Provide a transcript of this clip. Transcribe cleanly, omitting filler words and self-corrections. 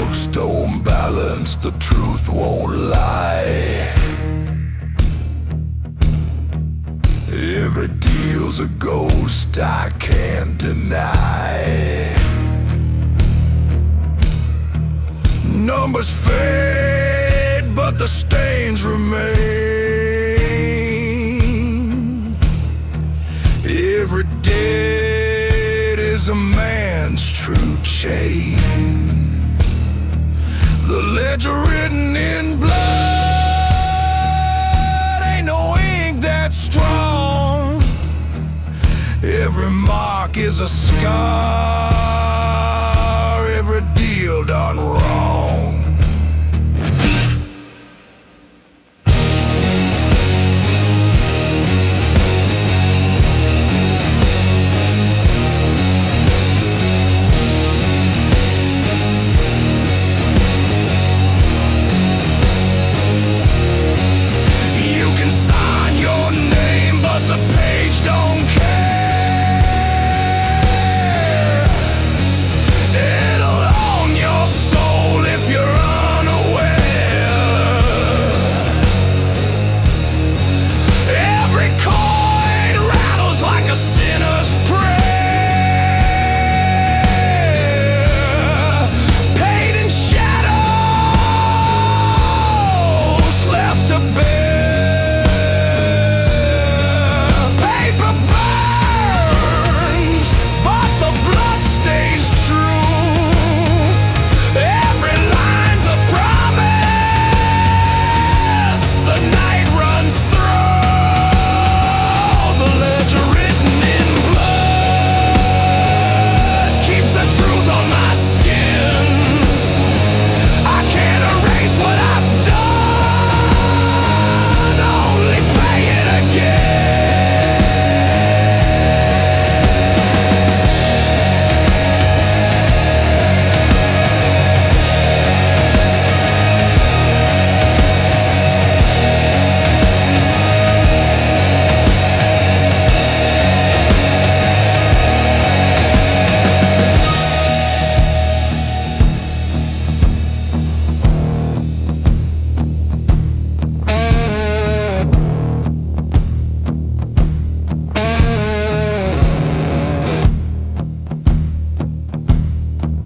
books don't balance, the truth won't lie. Every deal's a ghost I can't deny. Numbers fade, but the stains remain. Every debt is a man's true chain. The ledger written in blood ain't no ink that strong. Every mark is a scar